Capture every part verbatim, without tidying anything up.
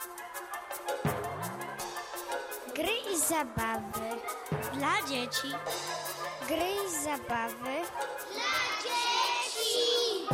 Gry i zabawy dla dzieci. Gry i zabawy dla dzieci.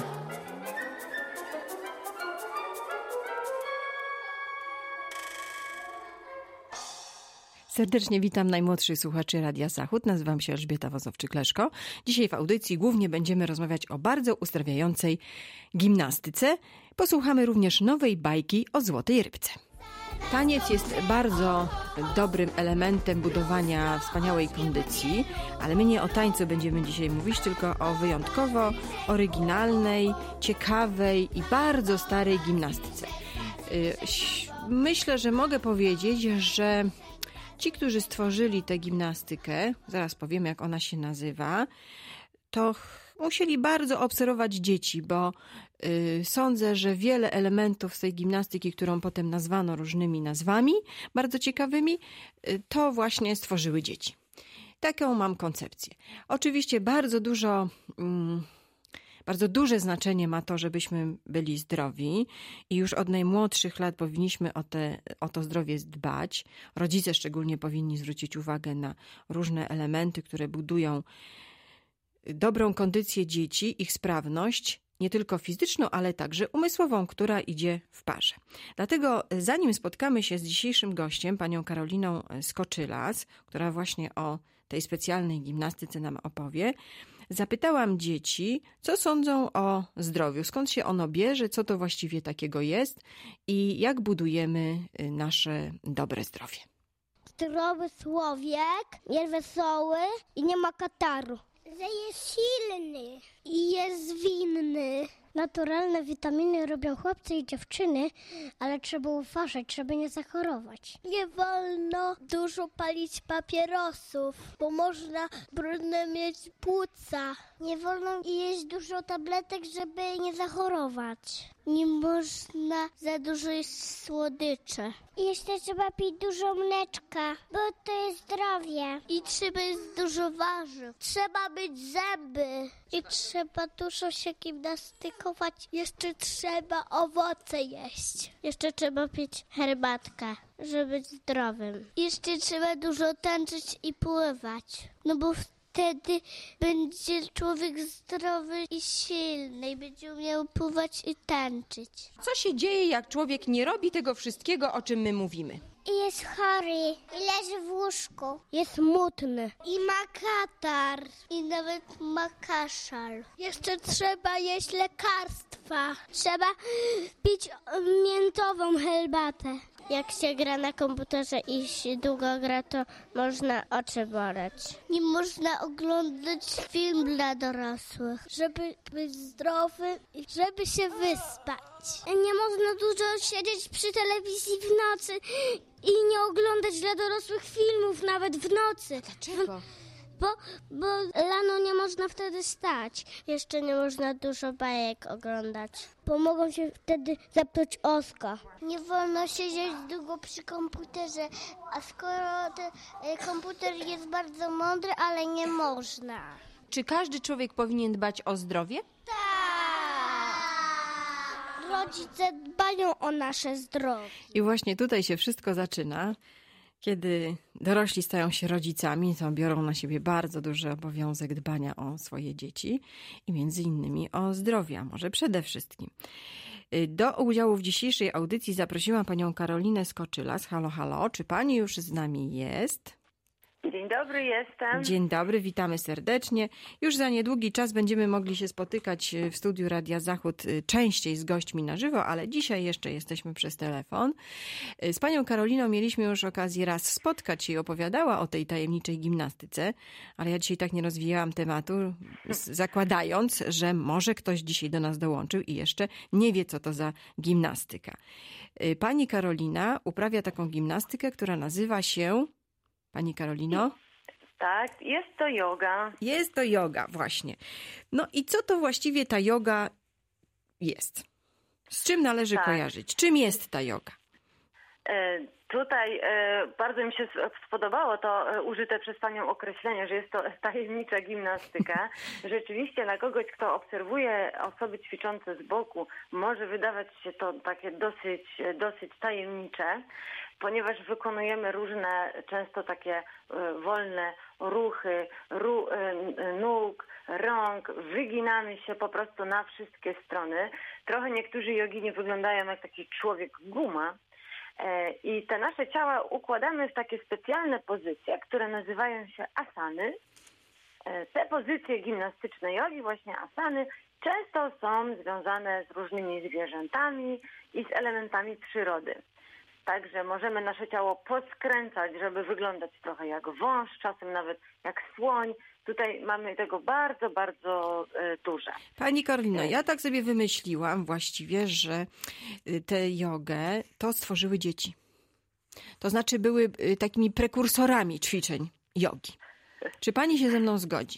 Serdecznie witam najmłodszych słuchaczy Radia Zachód. Nazywam się Elżbieta Wozowczyk-Leszko. Dzisiaj w audycji głównie będziemy rozmawiać o bardzo uzdrawiającej gimnastyce. Posłuchamy również nowej bajki o złotej rybce. Taniec jest bardzo dobrym elementem budowania wspaniałej kondycji, ale my nie o tańcu będziemy dzisiaj mówić, tylko o wyjątkowo oryginalnej, ciekawej i bardzo starej gimnastyce. Myślę, że mogę powiedzieć, że ci, którzy stworzyli tę gimnastykę, zaraz powiem, jak ona się nazywa, to musieli bardzo obserwować dzieci, bo y, sądzę, że wiele elementów z tej gimnastyki, którą potem nazwano różnymi nazwami, bardzo ciekawymi, y, to właśnie stworzyły dzieci. Taką mam koncepcję. Oczywiście bardzo dużo... Mm, Bardzo duże znaczenie ma to, żebyśmy byli zdrowi i już od najmłodszych lat powinniśmy o, te, o to zdrowie dbać. Rodzice szczególnie powinni zwrócić uwagę na różne elementy, które budują dobrą kondycję dzieci, ich sprawność, nie tylko fizyczną, ale także umysłową, która idzie w parze. Dlatego zanim spotkamy się z dzisiejszym gościem, panią Karoliną Skoczylas, która właśnie o tej specjalnej gimnastyce nam opowie, zapytałam dzieci, co sądzą o zdrowiu, skąd się ono bierze, co to właściwie takiego jest i jak budujemy nasze dobre zdrowie. Zdrowy człowiek jest wesoły i nie ma kataru. Że jest silny i jest zwinny. Naturalne witaminy robią chłopcy i dziewczyny, ale trzeba uważać, żeby nie zachorować. Nie wolno dużo palić papierosów, bo można brudne mieć płuca. Nie wolno jeść dużo tabletek, żeby nie zachorować. Nie można za dużo jeść słodyczy. I jeszcze trzeba pić dużo mleczka, bo to jest zdrowie. I trzeba jeść dużo warzyw. Trzeba myć zęby. I trzeba dużo się gimnastykować. Jeszcze trzeba owoce jeść. Jeszcze trzeba pić herbatkę, żeby być zdrowym. Jeszcze trzeba dużo tańczyć i pływać. No bo wtedy będzie człowiek zdrowy i silny i będzie umiał pływać i tańczyć. Co się dzieje, jak człowiek nie robi tego wszystkiego, o czym my mówimy? I jest chory, i leży w łóżku. Jest smutny. I ma katar. I nawet ma kaszal. Jeszcze trzeba jeść lekarstwa. Trzeba pić miętową herbatę. Jak się gra na komputerze i się długo gra, to można oczy boleć. Nie można oglądać film dla dorosłych. Żeby być zdrowy i żeby się wyspać. Nie można dużo siedzieć przy telewizji w nocy i nie oglądać dla dorosłych filmów nawet w nocy. Dlaczego? Bo, bo rano nie można wtedy stać. Jeszcze nie można dużo bajek oglądać. Bo mogą się wtedy zepsuć oska. Nie wolno siedzieć długo przy komputerze, a skoro ten komputer jest bardzo mądry, ale nie można. Czy każdy człowiek powinien dbać o zdrowie? Tak! Rodzice dbają o nasze zdrowie. I właśnie tutaj się wszystko zaczyna. Kiedy dorośli stają się rodzicami, to biorą na siebie bardzo duży obowiązek dbania o swoje dzieci i między innymi o zdrowie, a może przede wszystkim. Do udziału w dzisiejszej audycji zaprosiłam panią Karolinę Skoczylas. Halo, halo, czy pani już z nami jest? Dzień dobry, jestem. Dzień dobry, witamy serdecznie. Już za niedługi czas będziemy mogli się spotykać w studiu Radia Zachód częściej z gośćmi na żywo, ale dzisiaj jeszcze jesteśmy przez telefon. Z panią Karoliną mieliśmy już okazję raz spotkać się i opowiadała o tej tajemniczej gimnastyce, ale ja dzisiaj tak nie rozwijałam tematu, zakładając, że może ktoś dzisiaj do nas dołączył i jeszcze nie wie, co to za gimnastyka. Pani Karolina uprawia taką gimnastykę, która nazywa się... Pani Karolino? Tak, jest to joga. Jest to joga, właśnie. No i co to właściwie ta joga jest? Z czym należy tak. kojarzyć? Czym jest ta joga? E, Tutaj e, bardzo mi się s- spodobało to e, użyte przez Panią określenie, że jest to tajemnicza gimnastyka. Rzeczywiście dla kogoś, kto obserwuje osoby ćwiczące z boku, może wydawać się to takie dosyć, dosyć tajemnicze, ponieważ wykonujemy różne, często takie e, wolne ruchy ru, e, nóg, rąk, wyginamy się po prostu na wszystkie strony. Trochę niektórzy jogini wyglądają jak taki człowiek guma. I te nasze ciała układamy w takie specjalne pozycje, które nazywają się asany. Te pozycje gimnastyczne jogi, właśnie asany, często są związane z różnymi zwierzętami i z elementami przyrody. Także możemy nasze ciało poskręcać, żeby wyglądać trochę jak wąż, czasem nawet jak słoń. Tutaj mamy tego bardzo, bardzo e, dużo. Pani Karolino, ja tak sobie wymyśliłam właściwie, że tę jogę to stworzyły dzieci. To znaczy były takimi prekursorami ćwiczeń jogi. Czy pani się ze mną zgodzi?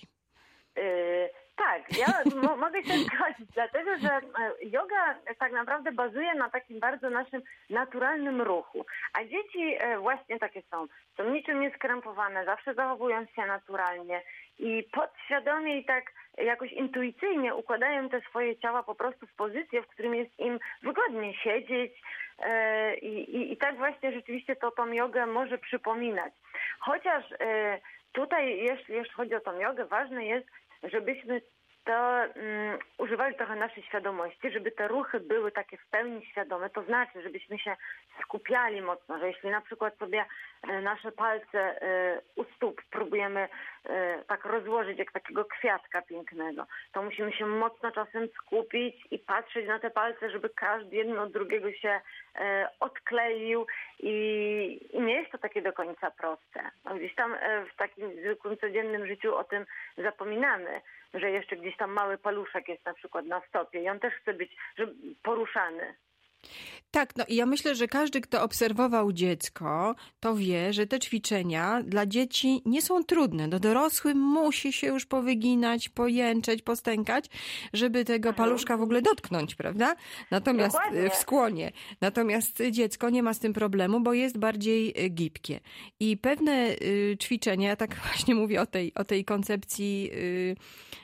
Yy, tak, ja mo- mogę się zgodzić, dlatego że e, yoga tak naprawdę bazuje na takim bardzo naszym naturalnym ruchu, a dzieci e, właśnie takie są. Są niczym nieskrępowane, zawsze zachowują się naturalnie i podświadomie i tak jakoś intuicyjnie układają te swoje ciała po prostu w pozycję, w którym jest im wygodnie siedzieć e, i, i, i tak właśnie rzeczywiście to tą jogę może przypominać. Chociaż e, tutaj, jeśli, jeśli chodzi o tą jogę, ważne jest, żebyśmy to um, używali trochę naszej świadomości, żeby te ruchy były takie w pełni świadome, to znaczy, żebyśmy się skupiali mocno, że jeśli na przykład sobie e, nasze palce e, u stóp próbujemy e, tak rozłożyć jak takiego kwiatka pięknego, to musimy się mocno czasem skupić i patrzeć na te palce, żeby każdy jeden od drugiego się e, odkleił i, i nie jest to takie do końca proste. No, gdzieś tam e, w takim zwykłym, codziennym życiu o tym zapominamy, że jeszcze gdzieś tam mały paluszek jest na przykład na stopie i on też chce być żeby, poruszany. Tak, no i ja myślę, że każdy, kto obserwował dziecko, to wie, że te ćwiczenia dla dzieci nie są trudne. Do dorosłym musi się już powyginać, pojęczeć, postękać, żeby tego paluszka w ogóle dotknąć, prawda? Natomiast Dokładnie. w skłonie. Natomiast dziecko nie ma z tym problemu, bo jest bardziej gibkie. I pewne y, ćwiczenia, ja tak właśnie mówię o tej, o tej koncepcji y,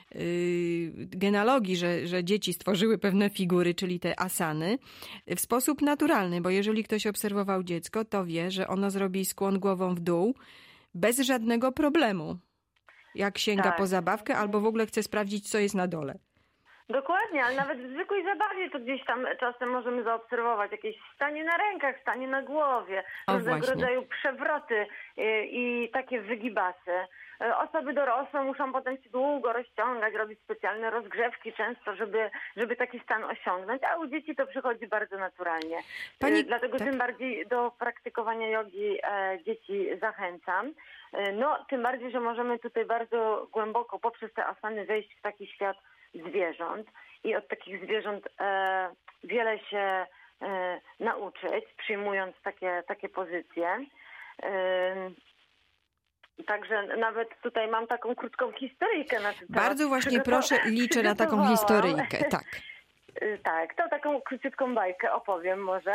genealogii, że, że dzieci stworzyły pewne figury, czyli te asany, w sposób naturalny, bo jeżeli ktoś obserwował dziecko, to wie, że ono zrobi skłon głową w dół bez żadnego problemu. Jak sięga Tak. po zabawkę albo w ogóle chce sprawdzić, co jest na dole. Dokładnie, ale nawet w zwykłej zabawie to gdzieś tam czasem możemy zaobserwować jakieś stanie na rękach, stanie na głowie, O, różnego właśnie. rodzaju przewroty i, i takie wygibasy. Osoby dorosłe muszą potem się długo rozciągać, robić specjalne rozgrzewki często, żeby, żeby taki stan osiągnąć, a u dzieci to przychodzi bardzo naturalnie. Pani- Dlatego tak? tym bardziej do praktykowania jogi e, dzieci zachęcam. E, no, tym bardziej, że możemy tutaj bardzo głęboko poprzez te asany wejść w taki świat zwierząt i od takich zwierząt e, wiele się e, nauczyć, przyjmując takie, takie pozycje. E, Także nawet tutaj mam taką krótką historyjkę na ten temat. Bardzo właśnie Przygotowa- proszę i liczę na taką przygotowałam. historyjkę. Tak. Y, Tak, to taką króciutką bajkę opowiem może.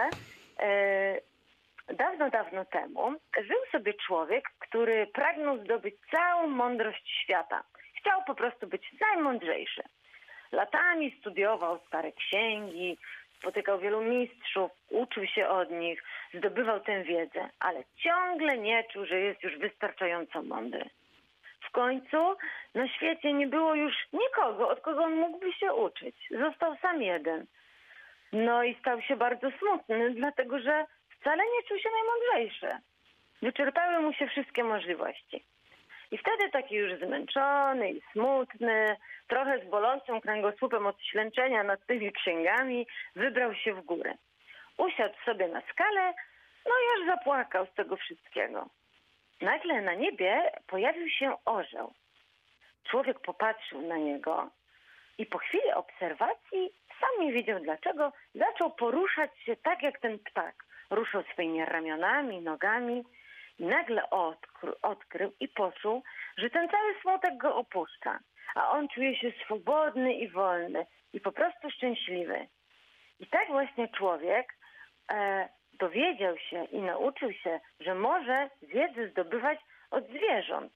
Y, Dawno, dawno temu żył sobie człowiek, który pragnął zdobyć całą mądrość świata. Chciał po prostu być najmądrzejszy. Latami studiował stare księgi, spotykał wielu mistrzów, uczył się od nich, zdobywał tę wiedzę, ale ciągle nie czuł, że jest już wystarczająco mądry. W końcu na świecie nie było już nikogo, od kogo on mógłby się uczyć. Został sam jeden. No i stał się bardzo smutny, dlatego że wcale nie czuł się najmądrzejszy. Wyczerpały mu się wszystkie możliwości. I wtedy taki już zmęczony i smutny, trochę z bolącym kręgosłupem od ślęczenia nad tymi księgami, wybrał się w górę. Usiadł sobie na skale, no i aż zapłakał z tego wszystkiego. Nagle na niebie pojawił się orzeł. Człowiek popatrzył na niego i po chwili obserwacji, sam nie wiedział dlaczego, zaczął poruszać się tak jak ten ptak. Ruszał swoimi ramionami, nogami i nagle odkry- odkrył i poczuł, że ten cały smutek go opuszcza, a on czuje się swobodny i wolny i po prostu szczęśliwy. I tak właśnie człowiek e, dowiedział się i nauczył się, że może wiedzę zdobywać od zwierząt.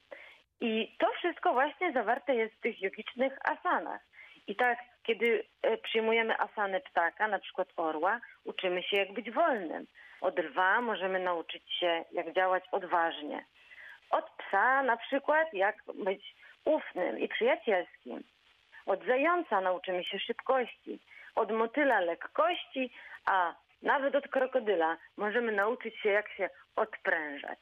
I to wszystko właśnie zawarte jest w tych jogicznych asanach. I tak, kiedy przyjmujemy asanę ptaka, na przykład orła, uczymy się, jak być wolnym. Od lwa możemy nauczyć się, jak działać odważnie. Od psa na przykład, jak być ufnym i przyjacielskim. Od zająca nauczymy się szybkości. Od motyla lekkości, a nawet od krokodyla możemy nauczyć się, jak się odprężać.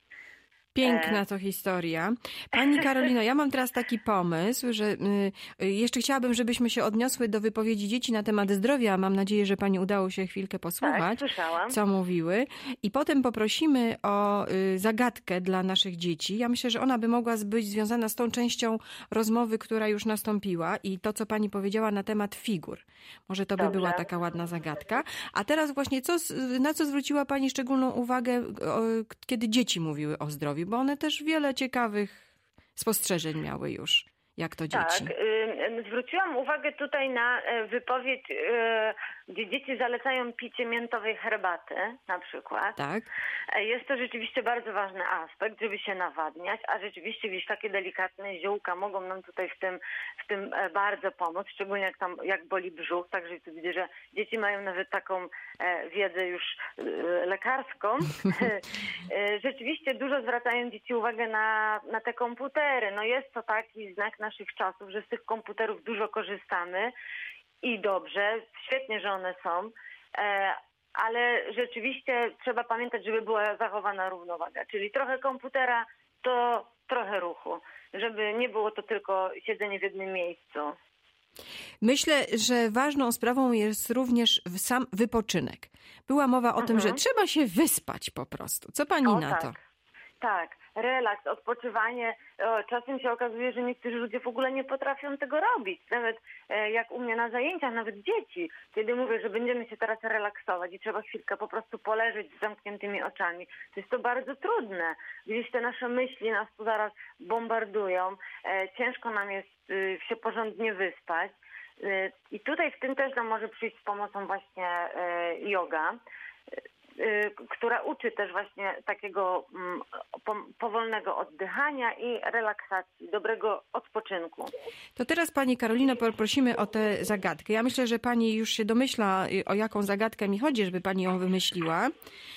Piękna to historia. Pani Karolino, ja mam teraz taki pomysł, że y, jeszcze chciałabym, żebyśmy się odniosły do wypowiedzi dzieci na temat zdrowia. Mam nadzieję, że pani udało się chwilkę posłuchać, tak, co mówiły. I potem poprosimy o y, zagadkę dla naszych dzieci. Ja myślę, że ona by mogła być związana z tą częścią rozmowy, która już nastąpiła i to, co pani powiedziała na temat figur. Może to by Dobrze. była taka ładna zagadka. A teraz właśnie, co, na co zwróciła pani szczególną uwagę, o, kiedy dzieci mówiły o zdrowiu? Bo one też wiele ciekawych spostrzeżeń miały już, jak to dzieci. Tak, y, zwróciłam uwagę tutaj na wypowiedź, y, gdzie dzieci zalecają picie miętowej herbaty na przykład. Tak. Jest to rzeczywiście bardzo ważny aspekt, żeby się nawadniać, a rzeczywiście gdzieś takie delikatne ziółka mogą nam tutaj w tym, w tym bardzo pomóc, szczególnie jak tam jak boli brzuch, także tu widzę, że dzieci mają nawet taką e, wiedzę już e, lekarską. Rzeczywiście dużo zwracają dzieci uwagę na, na te komputery. No jest to taki znak naszych czasów, że z tych komputerów dużo korzystamy i dobrze, świetnie, że one są, e, ale rzeczywiście trzeba pamiętać, żeby była zachowana równowaga, czyli trochę komputera, to trochę ruchu, żeby nie było to tylko siedzenie w jednym miejscu. Myślę, że ważną sprawą jest również sam wypoczynek. Była mowa o mhm. tym, że trzeba się wyspać po prostu. Co pani o, na tak. to? Tak, relaks, odpoczywanie. O, czasem się okazuje, że niektórzy ludzie w ogóle nie potrafią tego robić. Nawet e, jak u mnie na zajęciach, nawet dzieci, kiedy mówię, że będziemy się teraz relaksować i trzeba chwilkę po prostu poleżeć z zamkniętymi oczami, to jest to bardzo trudne. Gdzieś te nasze myśli nas tu zaraz bombardują. E, ciężko nam jest e, się porządnie wyspać. E, I tutaj w tym też nam może przyjść z pomocą właśnie e, yoga, która uczy też właśnie takiego powolnego oddychania i relaksacji, dobrego odpoczynku. To teraz pani Karolino poprosimy o tę zagadkę. Ja myślę, że pani już się domyśla, o jaką zagadkę mi chodzi, żeby pani ją wymyśliła.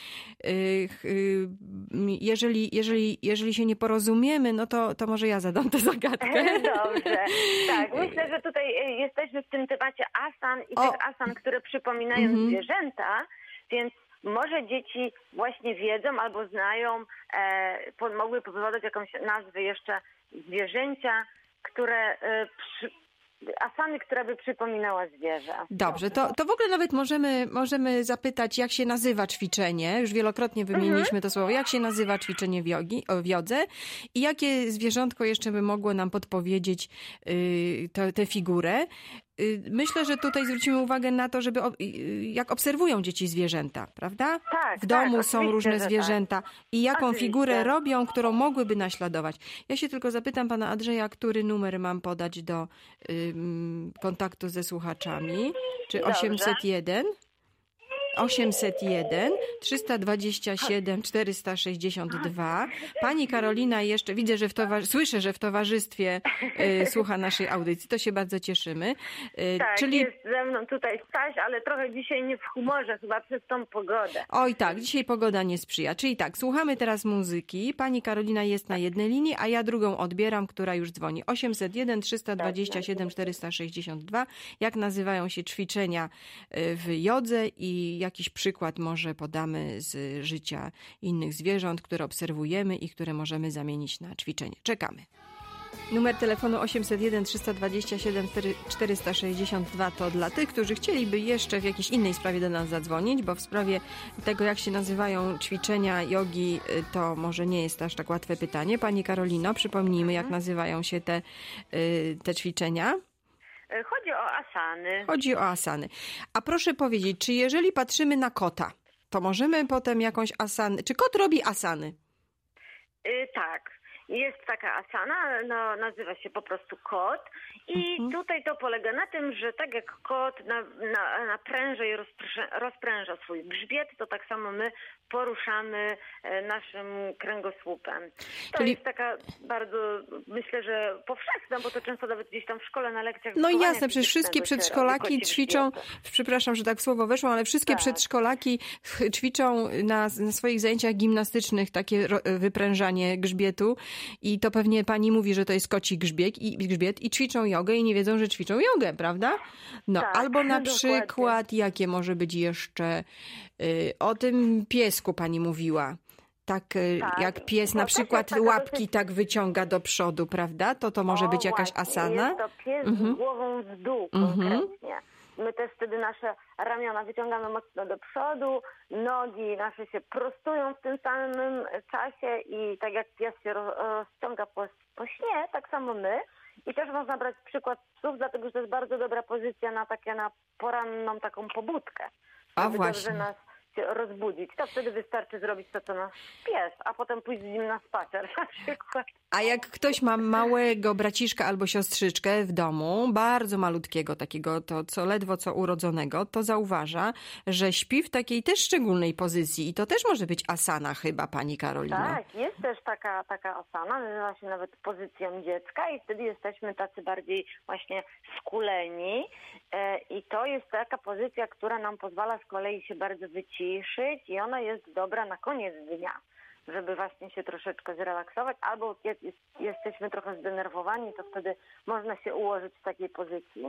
Jeżeli, jeżeli, jeżeli się nie porozumiemy, no to, to może ja zadam tę zagadkę. Dobrze. Tak, myślę, że tutaj jesteśmy w tym temacie asan i o. tych asan, które przypominają mhm. zwierzęta, więc może dzieci właśnie wiedzą albo znają, e, mogły podać jakąś nazwę jeszcze zwierzęcia, które e, przy, asany, która by przypominała zwierzę. Dobrze, to, to w ogóle nawet możemy, możemy zapytać, jak się nazywa ćwiczenie. Już wielokrotnie wymieniliśmy mhm. to słowo. Jak się nazywa ćwiczenie w, jogi, w jodze i jakie zwierzątko jeszcze by mogło nam podpowiedzieć yy, tę figurę. Myślę, że tutaj zwrócimy uwagę na to, żeby jak obserwują dzieci zwierzęta, prawda? Tak, w domu tak, są różne zwierzęta tak. i jaką oczywiście. figurę robią, którą mogłyby naśladować. Ja się tylko zapytam pana Andrzeja, który numer mam podać do y, kontaktu ze słuchaczami? Czy Dobrze. osiemset jeden? osiemset jeden, trzysta dwadzieścia siedem, czterysta sześćdziesiąt dwa. Pani Karolina jeszcze, widzę, że w towarzy- słyszę, że w towarzystwie y, słucha naszej audycji. To się bardzo cieszymy. Y, tak, czyli... jest ze mną tutaj Staś, ale trochę dzisiaj nie w humorze, chyba przez tą pogodę. Oj tak, dzisiaj pogoda nie sprzyja. Czyli tak, słuchamy teraz muzyki. Pani Karolina jest na jednej linii, a ja drugą odbieram, która już dzwoni. osiemset jeden, trzysta dwadzieścia siedem, czterysta sześćdziesiąt dwa. Jak nazywają się ćwiczenia w jodze i jakiś przykład może podamy z życia innych zwierząt, które obserwujemy i które możemy zamienić na ćwiczenie. Czekamy. Numer telefonu osiemset jeden, trzysta dwadzieścia siedem, czterysta sześćdziesiąt dwa to dla tych, którzy chcieliby jeszcze w jakiejś innej sprawie do nas zadzwonić, bo w sprawie tego, jak się nazywają ćwiczenia jogi, to może nie jest aż tak łatwe pytanie. Pani Karolino, przypomnijmy, jak nazywają się te, te ćwiczenia. Chodzi o asany. Chodzi o asany. A proszę powiedzieć, czy jeżeli patrzymy na kota, to możemy potem jakąś asanę... Czy kot robi asany? Yy, tak. jest taka asana, no, nazywa się po prostu kot i Mhm. tutaj to polega na tym, że tak jak kot na, na, napręża i rozpręża, rozpręża swój grzbiet, to tak samo my poruszamy e, naszym kręgosłupem. To Czyli- jest taka bardzo, myślę, że powszechna, bo to często nawet gdzieś tam w szkole na lekcjach No wychowania jasne, przecież wszystkie fizycznego się przedszkolaki robi, koci ćwiczą, grzbiety. przepraszam, że tak w słowo weszło, ale wszystkie Tak. przedszkolaki ch- ćwiczą na, na swoich zajęciach gimnastycznych takie ro, wyprężanie grzbietu i to pewnie pani mówi, że to jest koci grzbiet i, grzbiet i ćwiczą jogę i nie wiedzą, że ćwiczą jogę, prawda? No, Tak, albo na dokładnie. przykład, jakie może być jeszcze, y, o tym piesku pani mówiła. Tak, y, Tak, jak pies to na też przykład jest taka łapki dosyć- tak wyciąga do przodu, prawda? To to może O, być jakaś właśnie, asana? Jest to pies Mhm. z głową w dół Mhm. konkretnie. My też wtedy nasze ramiona wyciągamy mocno do przodu, nogi nasze się prostują w tym samym czasie i tak jak pies się ro- rozciąga po, po śnie, tak samo my. I też można brać przykład z psów, dlatego że to jest bardzo dobra pozycja na takie na poranną taką pobudkę. A żeby właśnie. dobrze nas się rozbudzić. To wtedy wystarczy zrobić to, co nasz pies, a potem pójść z nim na spacer na przykład. A jak ktoś ma małego braciszka albo siostrzyczkę w domu, bardzo malutkiego, takiego to co ledwo co urodzonego, to zauważa, że śpi w takiej też szczególnej pozycji i to też może być asana chyba, pani Karolino. Tak, jest też taka, taka asana, nazywa się nawet pozycją dziecka i wtedy jesteśmy tacy bardziej właśnie skuleni e, i to jest taka pozycja, która nam pozwala z kolei się bardzo wyciszyć i ona jest dobra na koniec dnia, żeby właśnie się troszeczkę zrelaksować, albo jak jest, jesteśmy trochę zdenerwowani, to wtedy można się ułożyć w takiej pozycji.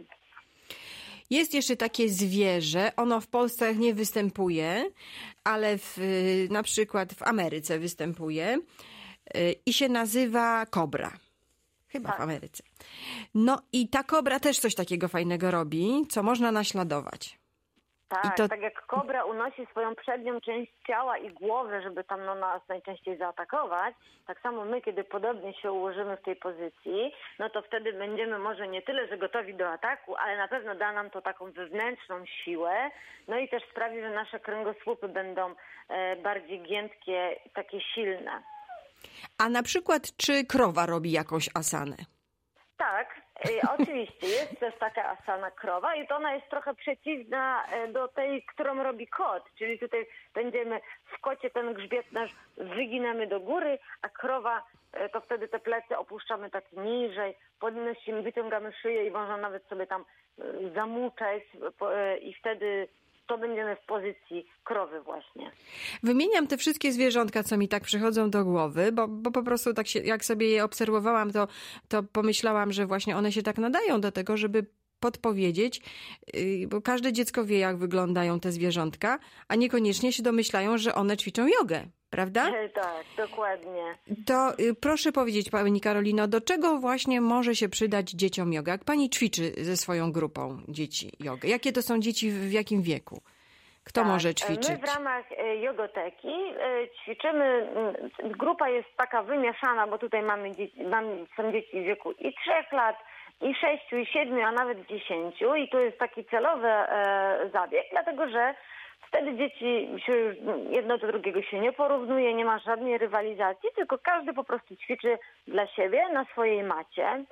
Jest jeszcze takie zwierzę, ono w Polsce nie występuje, ale w, na przykład w Ameryce występuje y, i się nazywa kobra. Chyba Tak. w Ameryce. No i ta kobra też coś takiego fajnego robi, co można naśladować. Tak, I to- tak jak kobra unosi swoją przednią część ciała i głowę, żeby tam no, nas najczęściej zaatakować, tak samo my, kiedy podobnie się ułożymy w tej pozycji, no to wtedy będziemy może nie tyle, że gotowi do ataku, ale na pewno da nam to taką wewnętrzną siłę, no i też sprawi, że nasze kręgosłupy będą e, bardziej giętkie, takie silne. A na przykład, czy krowa robi jakąś asanę? Tak, e, oczywiście jest też taka asana krowa i to ona jest trochę przeciwna e, do tej, którą robi kot, czyli tutaj będziemy w kocie ten grzbiet nasz wyginamy do góry, a krowa e, to wtedy te plecy opuszczamy tak niżej, podnosimy, wyciągamy szyję i można nawet sobie tam e, zamuczeć po, e, i wtedy to będziemy w pozycji krowy właśnie. Wymieniam te wszystkie zwierzątka, co mi tak przychodzą do głowy, bo, bo po prostu tak się, jak sobie je obserwowałam, to, to pomyślałam, że właśnie one się tak nadają do tego, żeby podpowiedzieć, yy, bo każde dziecko wie, jak wyglądają te zwierzątka, a niekoniecznie się domyślają, że one ćwiczą jogę, prawda? E, Tak, dokładnie. To y, proszę powiedzieć, pani Karolino, do czego właśnie może się przydać dzieciom joga? Jak pani ćwiczy ze swoją grupą dzieci jogę? Jakie to są dzieci, w, w jakim wieku? Kto Tak, może My ćwiczyć? w ramach e, jogoteki e, ćwiczymy, m, grupa jest taka wymieszana, bo tutaj mamy dzieci, mamy, są dzieci w wieku i trzech lat, i sześciu, i siedmiu, a nawet dziesięciu i to jest taki celowy e, zabieg, dlatego że wtedy dzieci się już jedno do drugiego się nie porównuje, nie ma żadnej rywalizacji, tylko każdy po prostu ćwiczy dla siebie na swojej macie.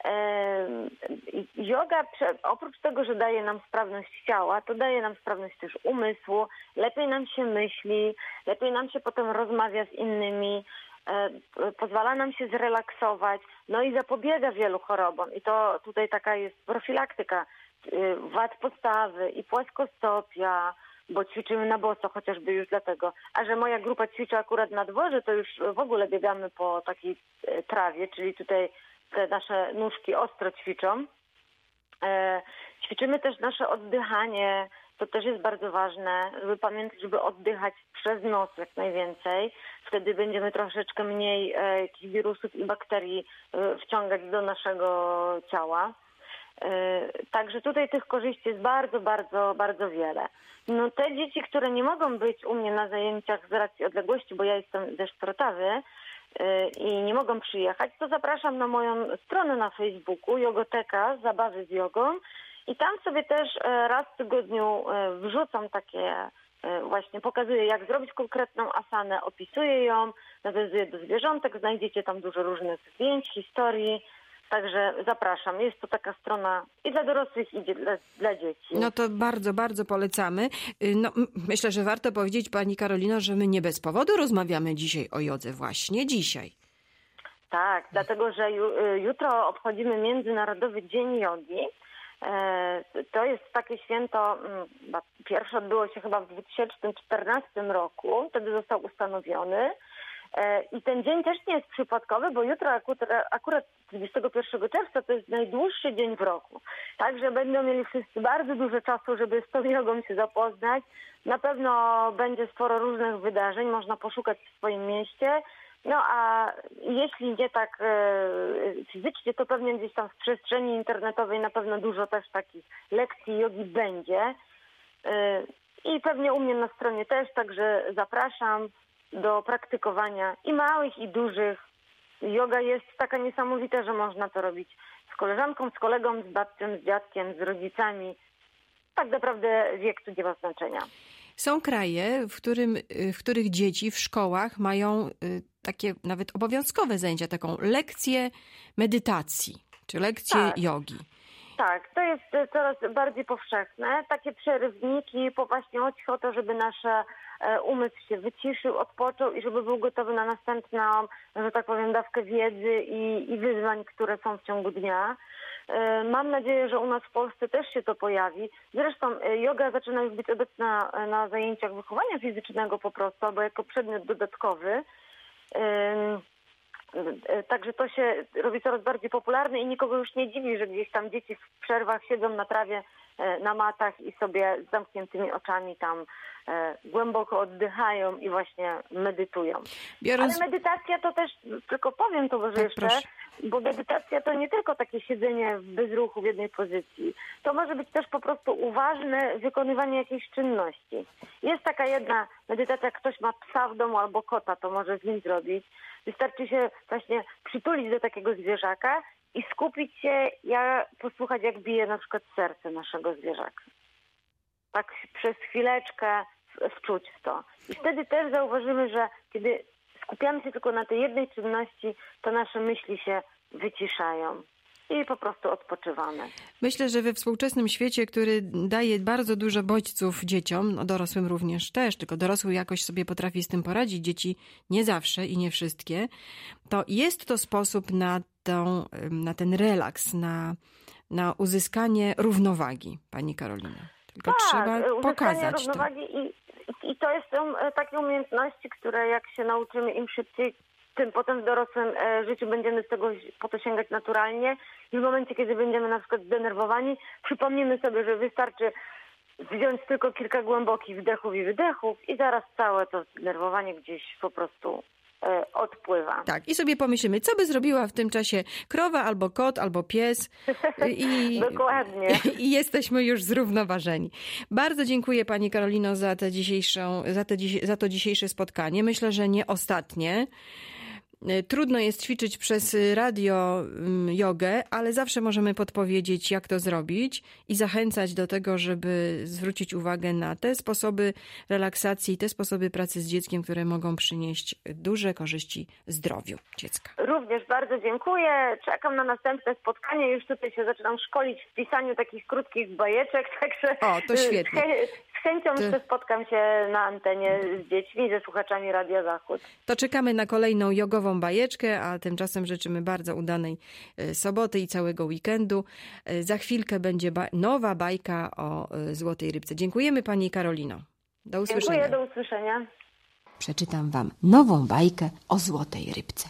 Yoga, oprócz tego, że daje nam sprawność ciała, to daje nam sprawność też umysłu, lepiej nam się myśli, lepiej nam się potem rozmawia z innymi, pozwala nam się zrelaksować, no i zapobiega wielu chorobom. I to tutaj taka jest profilaktyka wad podstawy i płaskostopia, bo ćwiczymy na boso chociażby już dlatego. A że moja grupa ćwiczy akurat na dworze, to już w ogóle biegamy po takiej trawie, czyli tutaj te nasze nóżki ostro ćwiczą. E, ćwiczymy też nasze oddychanie, to też jest bardzo ważne, żeby pamiętać, żeby oddychać przez nos jak najwięcej. Wtedy będziemy troszeczkę mniej e, jakichś wirusów i bakterii e, wciągać do naszego ciała. E, także tutaj tych korzyści jest bardzo, bardzo, bardzo wiele. No te dzieci, które nie mogą być u mnie na zajęciach z racji odległości, bo ja jestem ze Szprotawy, i nie mogą przyjechać, to zapraszam na moją stronę na Facebooku Jogoteka, Zabawy z jogą i tam sobie też raz w tygodniu wrzucam takie właśnie pokazuje, jak zrobić konkretną asanę, opisuje ją, nawiązuje do zwierzątek, znajdziecie tam dużo różnych zdjęć, historii. Także zapraszam. Jest to taka strona i dla dorosłych, i dla, dla dzieci. No to bardzo, bardzo polecamy. No, myślę, że warto powiedzieć, pani Karolino, że my nie bez powodu rozmawiamy dzisiaj o jodze. Właśnie dzisiaj. Tak, dlatego, że ju, jutro obchodzimy Międzynarodowy Dzień Jogi. To jest takie święto, pierwsze odbyło się chyba w dwa tysiące czternastym roku, wtedy został ustanowiony. I ten dzień też nie jest przypadkowy, bo jutro akurat trzydziestego pierwszego czerwca to jest najdłuższy dzień w roku. Także będą mieli wszyscy bardzo dużo czasu, żeby z tą jogą się zapoznać. Na pewno będzie sporo różnych wydarzeń, można poszukać w swoim mieście. No a jeśli nie tak e, fizycznie, to pewnie gdzieś tam w przestrzeni internetowej na pewno dużo też takich lekcji jogi będzie. E, I pewnie u mnie na stronie też, także zapraszam do praktykowania i małych, i dużych. Joga jest taka niesamowita, że można to robić z koleżanką, z kolegą, z babcią, z dziadkiem, z rodzicami. Tak naprawdę wiek tu nie ma znaczenia. Są kraje, w, którym, w których dzieci w szkołach mają takie nawet obowiązkowe zajęcia, taką lekcję medytacji, czy lekcję tak. jogi. Tak, to jest coraz bardziej powszechne. Takie przerywniki, po właśnie chodzi o to, żeby nasz umysł się wyciszył, odpoczął i żeby był gotowy na następną, że tak powiem, dawkę wiedzy i, i wyzwań, które są w ciągu dnia. Mam nadzieję, że u nas w Polsce też się to pojawi. Zresztą joga zaczyna już być obecna na zajęciach wychowania fizycznego po prostu, albo jako przedmiot dodatkowy. Także to się robi coraz bardziej popularne i nikogo już nie dziwi, że gdzieś tam dzieci w przerwach siedzą na trawie, na matach i sobie z zamkniętymi oczami tam głęboko oddychają i właśnie medytują. Biorąc... Ale medytacja to też, tylko powiem to może tak, jeszcze, proszę. Bo medytacja to nie tylko takie siedzenie w bezruchu w jednej pozycji. To może być też po prostu uważne wykonywanie jakiejś czynności. Jest taka jedna medytacja, jak ktoś ma psa w domu albo kota, to może z nim zrobić. Wystarczy się właśnie przytulić do takiego zwierzaka i skupić się, ja posłuchać, jak bije na przykład serce naszego zwierzaka. Tak przez chwileczkę wczuć w to. I wtedy też zauważymy, że kiedy skupiamy się tylko na tej jednej czynności, to nasze myśli się wyciszają i po prostu odpoczywamy. Myślę, że we współczesnym świecie, który daje bardzo dużo bodźców dzieciom, no dorosłym również też, tylko dorosły jakoś sobie potrafi z tym poradzić, dzieci nie zawsze i nie wszystkie, to jest to sposób na, tą, na ten relaks, na, na uzyskanie równowagi, pani Karolina. Tylko tak, trzeba pokazać równowagi to. I, I to jest są takie umiejętności, które jak się nauczymy im szybciej, tym potem w dorosłym życiu będziemy z tego po to sięgać naturalnie. I w momencie, kiedy będziemy na przykład zdenerwowani, przypomnimy sobie, że wystarczy wziąć tylko kilka głębokich wdechów i wydechów i zaraz całe to zdenerwowanie gdzieś po prostu e, odpływa. Tak, i sobie pomyślimy, co by zrobiła w tym czasie krowa, albo kot, albo pies. I, Dokładnie. I jesteśmy już zrównoważeni. Bardzo dziękuję pani Karolino za, tę dzisiejszą, za, te, za to dzisiejsze spotkanie. Myślę, że nie ostatnie. Trudno jest ćwiczyć przez radio jogę, ale zawsze możemy podpowiedzieć, jak to zrobić i zachęcać do tego, żeby zwrócić uwagę na te sposoby relaksacji, te sposoby pracy z dzieckiem, które mogą przynieść duże korzyści zdrowiu dziecka. Również bardzo dziękuję. Czekam na następne spotkanie. Już tutaj się zaczynam szkolić w pisaniu takich krótkich bajeczek, także o, to świetnie. Z chęcią jeszcze spotkam się na antenie z dziećmi, ze słuchaczami Radia Zachód. To czekamy na kolejną jogową bajeczkę, a tymczasem życzymy bardzo udanej soboty i całego weekendu. Za chwilkę będzie ba- nowa bajka o złotej rybce. Dziękujemy pani Karolino. Do usłyszenia. Dziękuję, do usłyszenia. Przeczytam wam nową bajkę o złotej rybce.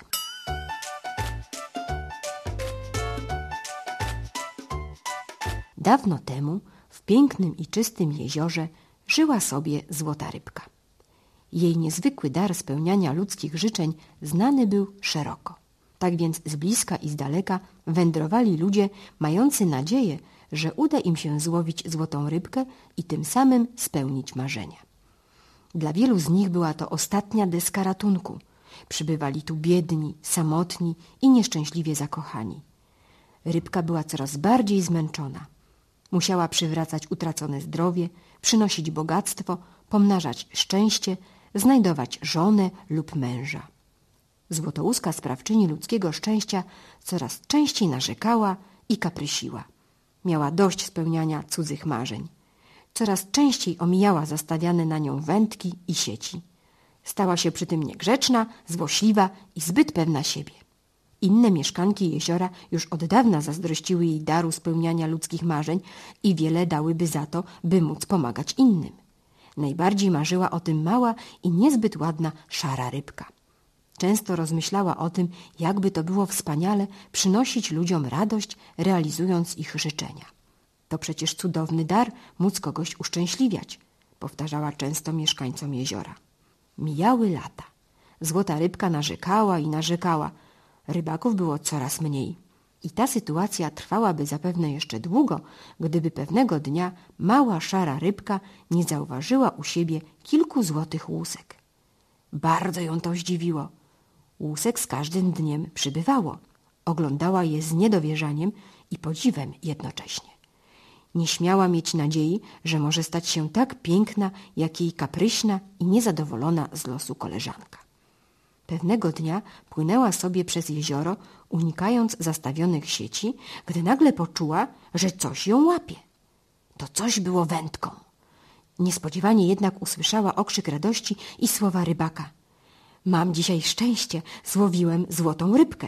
Dawno temu w pięknym i czystym jeziorze żyła sobie złota rybka. Jej niezwykły dar spełniania ludzkich życzeń znany był szeroko. Tak więc z bliska i z daleka wędrowali ludzie mający nadzieję, że uda im się złowić złotą rybkę i tym samym spełnić marzenia. Dla wielu z nich była to ostatnia deska ratunku. Przybywali tu biedni, samotni i nieszczęśliwie zakochani. Rybka była coraz bardziej zmęczona. Musiała przywracać utracone zdrowie, przynosić bogactwo, pomnażać szczęście, znajdować żonę lub męża. Złotołuska, sprawczyni ludzkiego szczęścia, coraz częściej narzekała i kaprysiła. Miała dość spełniania cudzych marzeń. Coraz częściej omijała zastawiane na nią wędki i sieci. Stała się przy tym niegrzeczna, złośliwa i zbyt pewna siebie. Inne mieszkanki jeziora już od dawna zazdrościły jej daru spełniania ludzkich marzeń i wiele dałyby za to, by móc pomagać innym. Najbardziej marzyła o tym mała i niezbyt ładna szara rybka. Często rozmyślała o tym, jakby to było wspaniale przynosić ludziom radość, realizując ich życzenia. To przecież cudowny dar móc kogoś uszczęśliwiać, powtarzała często mieszkańcom jeziora. Mijały lata. Złota rybka narzekała i narzekała. Rybaków było coraz mniej. I ta sytuacja trwałaby zapewne jeszcze długo, gdyby pewnego dnia mała szara rybka nie zauważyła u siebie kilku złotych łusek. Bardzo ją to zdziwiło. Łusek z każdym dniem przybywało. Oglądała je z niedowierzaniem i podziwem jednocześnie. Nie śmiała mieć nadziei, że może stać się tak piękna, jak jej kapryśna i niezadowolona z losu koleżanka. Pewnego dnia płynęła sobie przez jezioro, unikając zastawionych sieci, gdy nagle poczuła, że coś ją łapie. To coś było wędką. Niespodziewanie jednak usłyszała okrzyk radości i słowa rybaka. Mam dzisiaj szczęście, złowiłem złotą rybkę.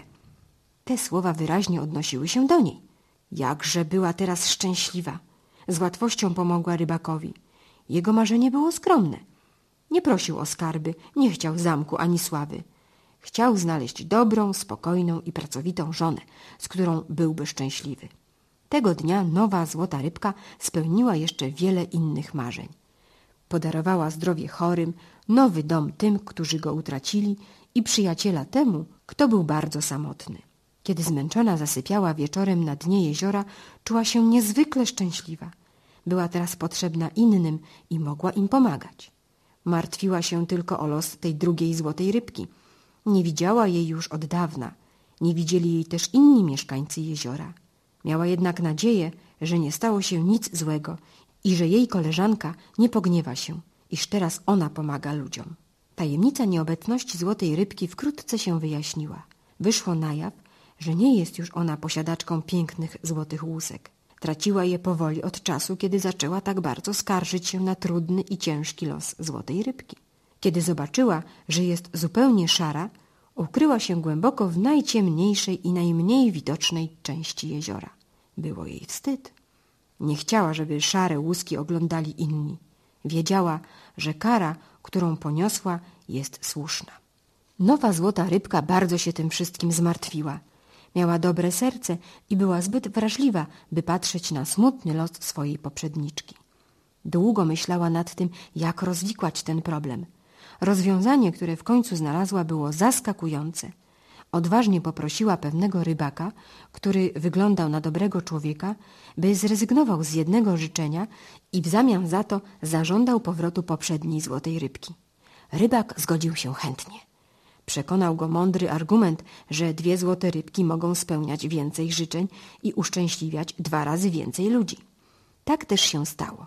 Te słowa wyraźnie odnosiły się do niej. Jakże była teraz szczęśliwa. Z łatwością pomogła rybakowi. Jego marzenie było skromne. Nie prosił o skarby, nie chciał zamku ani sławy. Chciał znaleźć dobrą, spokojną i pracowitą żonę, z którą byłby szczęśliwy. Tego dnia nowa złota rybka spełniła jeszcze wiele innych marzeń. Podarowała zdrowie chorym, nowy dom tym, którzy go utracili i przyjaciela temu, kto był bardzo samotny. Kiedy zmęczona zasypiała wieczorem na dnie jeziora, czuła się niezwykle szczęśliwa. Była teraz potrzebna innym i mogła im pomagać. Martwiła się tylko o los tej drugiej złotej rybki. Nie widziała jej już od dawna. Nie widzieli jej też inni mieszkańcy jeziora. Miała jednak nadzieję, że nie stało się nic złego i że jej koleżanka nie pogniewa się, iż teraz ona pomaga ludziom. Tajemnica nieobecności złotej rybki wkrótce się wyjaśniła. Wyszło na jaw, że nie jest już ona posiadaczką pięknych złotych łusek. Traciła je powoli od czasu, kiedy zaczęła tak bardzo skarżyć się na trudny i ciężki los złotej rybki. Kiedy zobaczyła, że jest zupełnie szara, ukryła się głęboko w najciemniejszej i najmniej widocznej części jeziora. Było jej wstyd. Nie chciała, żeby szare łuski oglądali inni. Wiedziała, że kara, którą poniosła, jest słuszna. Nowa złota rybka bardzo się tym wszystkim zmartwiła. Miała dobre serce i była zbyt wrażliwa, by patrzeć na smutny los swojej poprzedniczki. Długo myślała nad tym, jak rozwikłać ten problem. Rozwiązanie, które w końcu znalazła, było zaskakujące. Odważnie poprosiła pewnego rybaka, który wyglądał na dobrego człowieka, by zrezygnował z jednego życzenia i w zamian za to zażądał powrotu poprzedniej złotej rybki. Rybak zgodził się chętnie. Przekonał go mądry argument, że dwie złote rybki mogą spełniać więcej życzeń i uszczęśliwiać dwa razy więcej ludzi. Tak też się stało.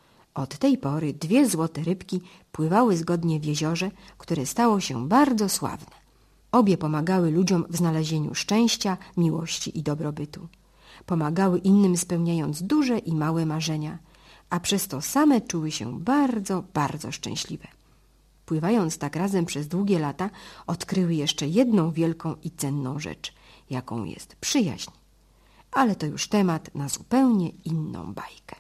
Od tej pory dwie złote rybki pływały zgodnie w jeziorze, które stało się bardzo sławne. Obie pomagały ludziom w znalezieniu szczęścia, miłości i dobrobytu. Pomagały innym, spełniając duże i małe marzenia, a przez to same czuły się bardzo, bardzo szczęśliwe. Pływając tak razem przez długie lata, odkryły jeszcze jedną wielką i cenną rzecz, jaką jest przyjaźń. Ale to już temat na zupełnie inną bajkę.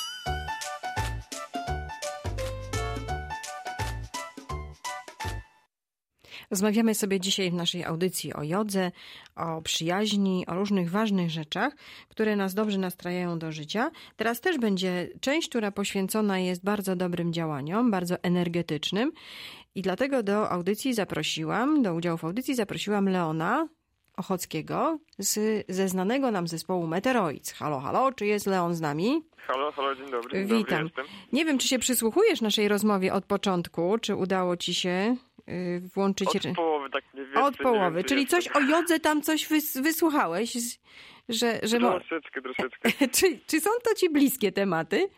Rozmawiamy sobie dzisiaj w naszej audycji o jodze, o przyjaźni, o różnych ważnych rzeczach, które nas dobrze nastrajają do życia. Teraz też będzie część, która poświęcona jest bardzo dobrym działaniom, bardzo energetycznym i dlatego do audycji zaprosiłam, do udziału w audycji zaprosiłam Leona Ochockiego z, ze znanego nam zespołu Meteoroids. Halo, halo, czy jest Leon z nami? Halo, halo, dzień dobry. Dzień Witam. Dobry, jestem. Nie wiem, czy się przysłuchujesz naszej rozmowie od początku, czy udało ci się y, włączyć... Od połowy, tak mniej więcej. Od połowy, więcej czyli jestem. coś o jodze, tam coś wys- wysłuchałeś. że... że mo... Troszeczkę, troszeczkę. czy, czy są to ci bliskie tematy?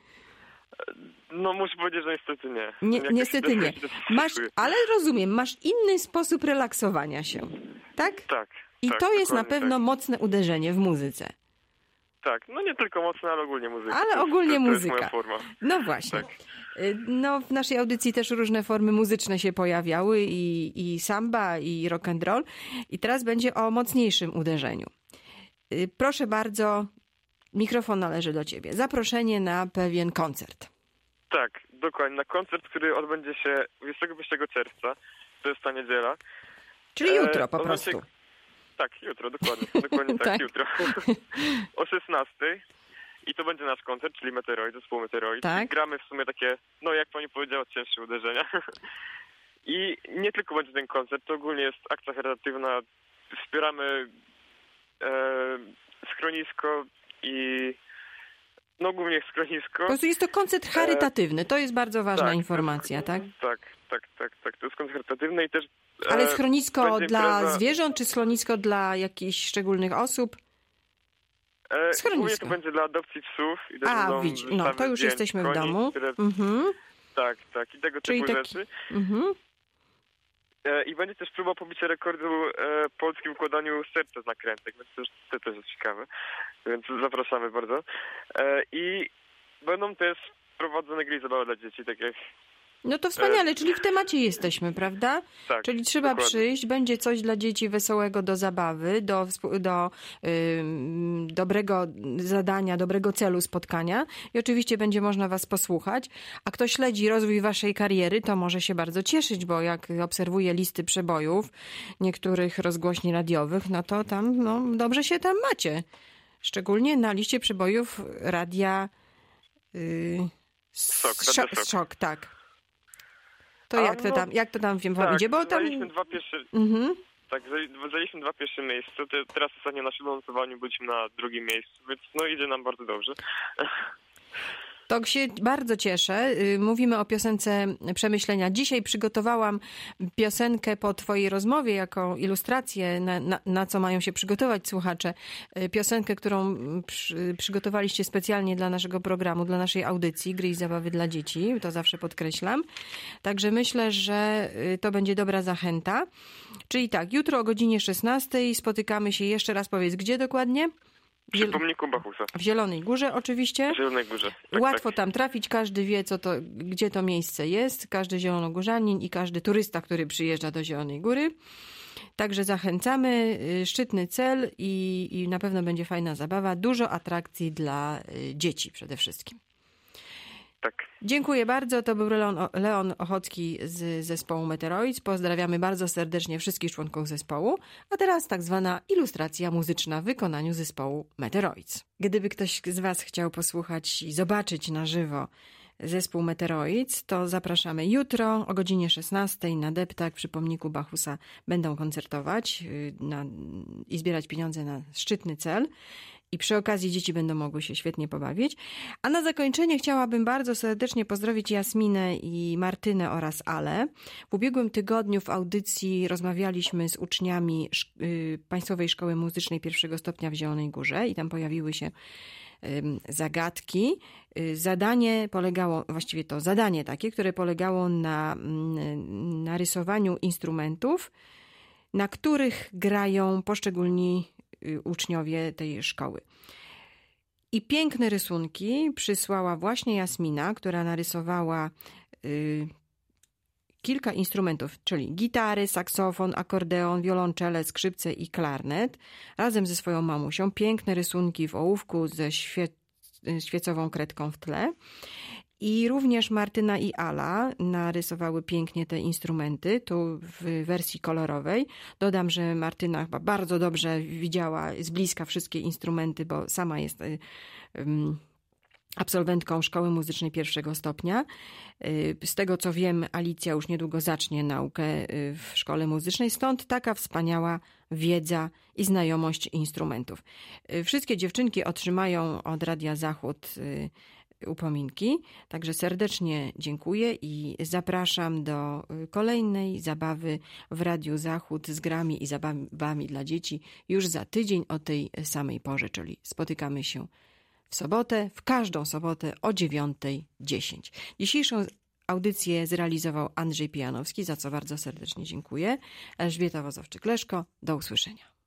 No muszę powiedzieć, że niestety nie. Nie Jakoś niestety nie. Masz, ale rozumiem, masz inny sposób relaksowania się, tak? Tak. I tak, to jest na pewno tak. mocne uderzenie w muzyce. Tak, no nie tylko mocno, ale ogólnie muzyka. Ale to, ogólnie to, to muzyka. jest moja forma. No właśnie. Tak. No w naszej audycji też różne formy muzyczne się pojawiały i, i samba, i rock and roll. I teraz będzie o mocniejszym uderzeniu. Proszę bardzo, mikrofon należy do ciebie. Zaproszenie na pewien koncert. Tak, dokładnie. Na koncert, który odbędzie się dwudziestego pierwszego czerwca. To jest ta niedziela. Czyli jutro e, po prostu. Odbędzie... Tak, jutro, dokładnie. Dokładnie tak, tak, jutro. O szesnastej. I to będzie nasz koncert, czyli Meteoroid, zespół Meteoroid. Tak. I gramy w sumie takie, no jak pani powiedziała, cięższe uderzenia. I nie tylko będzie ten koncert, to ogólnie jest akcja charytatywna. Wspieramy e, schronisko i no głównie schronisko. Po prostu jest to koncert charytatywny. To jest bardzo ważna tak, informacja, tak? Tak, tak, tak, tak. To jest koncert charytatywny i też... E, Ale schronisko będzie dla impreza... zwierząt, czy schronisko dla jakichś szczególnych osób? E, Schronisko. Głównie to będzie dla adopcji psów. I też A, będą widzi, no wystawy to już zdjęć, jesteśmy w koni, domu. które... Mhm. Tak, tak. I tego Czyli typu taki... rzeczy. Mhm. E, I będzie też próba pobicia rekordu e, polskim układaniu serca z nakrętek, więc to, to też jest ciekawe. Więc zapraszamy bardzo. E, I będą też prowadzone gry i zabawy dla dzieci, tak jak... No to wspaniale, czyli w temacie jesteśmy, prawda? Tak, Czyli trzeba dokładnie. przyjść, będzie coś dla dzieci wesołego do zabawy, do, do ym, dobrego zadania, dobrego celu spotkania i oczywiście będzie można was posłuchać. A kto śledzi rozwój waszej kariery, to może się bardzo cieszyć, bo jak obserwuję listy przebojów niektórych rozgłośni radiowych, no to tam no, dobrze się tam macie. Szczególnie na liście przebojów radia yy, Sok, Szok, Radio Sok. Szok, tak. To A, jak to no, tam, jak to tam wiem, tak, idzie? Bo tam... zajęliśmy dwa pierwsze... Mhm. Tak, zajęliśmy dwa pierwsze miejsca. Te, teraz ostatnio na siódmym notowaniu byliśmy na drugim miejscu, więc no idzie nam bardzo dobrze. To się bardzo cieszę. Mówimy o piosence Przemyślenia. Dzisiaj przygotowałam piosenkę po twojej rozmowie jako ilustrację, na, na, na co mają się przygotować słuchacze. Piosenkę, którą przy, przygotowaliście specjalnie dla naszego programu, dla naszej audycji Gry i zabawy dla dzieci. To zawsze podkreślam. Także myślę, że to będzie dobra zachęta. Czyli tak, jutro o godzinie szesnastej spotykamy się. Jeszcze raz powiedz, gdzie dokładnie? Przy pomniku Bachusa. W Zielonej Górze oczywiście. W Zielonej Górze. Tak, Łatwo tak. tam trafić, każdy wie, co to, gdzie to miejsce jest, każdy zielonogórzanin i każdy turysta, który przyjeżdża do Zielonej Góry. Także zachęcamy, szczytny cel i, i na pewno będzie fajna zabawa, dużo atrakcji dla dzieci przede wszystkim. Tak. Dziękuję bardzo. To był Leon, Leon Ochocki z zespołu Meteoroids. Pozdrawiamy bardzo serdecznie wszystkich członków zespołu. A teraz tak zwana ilustracja muzyczna w wykonaniu zespołu Meteoroids. Gdyby ktoś z was chciał posłuchać i zobaczyć na żywo zespół Meteoroids, to zapraszamy jutro o godzinie szesnastej na deptak przy pomniku Bachusa. Będą koncertować na, i zbierać pieniądze na szczytny cel. I przy okazji dzieci będą mogły się świetnie pobawić. A na zakończenie chciałabym bardzo serdecznie pozdrowić Jasminę i Martynę oraz Ale. W ubiegłym tygodniu w audycji rozmawialiśmy z uczniami Państwowej Szkoły Muzycznej pierwszego stopnia w Zielonej Górze i tam pojawiły się zagadki. Zadanie polegało, właściwie to zadanie takie, które polegało na, na rysowaniu instrumentów, na których grają poszczególni uczniowie tej szkoły. I piękne rysunki przysłała właśnie Jasmina, która narysowała y, kilka instrumentów, czyli gitary, saksofon, akordeon, wiolonczele, skrzypce i klarnet, razem ze swoją mamusią. Piękne rysunki w ołówku ze świe, świecową kredką w tle. I również Martyna i Ala narysowały pięknie te instrumenty, tu w wersji kolorowej. Dodam, że Martyna chyba bardzo dobrze widziała z bliska wszystkie instrumenty, bo sama jest um, absolwentką Szkoły Muzycznej pierwszego stopnia. Z tego co wiem, Alicja już niedługo zacznie naukę w Szkole Muzycznej, stąd taka wspaniała wiedza i znajomość instrumentów. Wszystkie dziewczynki otrzymają od Radia Zachód upominki. Także serdecznie dziękuję i zapraszam do kolejnej zabawy w Radiu Zachód z grami i zabawami dla dzieci już za tydzień o tej samej porze, czyli spotykamy się w sobotę, w każdą sobotę o dziewiąta dziesięć. Dzisiejszą audycję zrealizował Andrzej Pijanowski, za co bardzo serdecznie dziękuję. Elżbieta Wozowczyk-Leszko, do usłyszenia.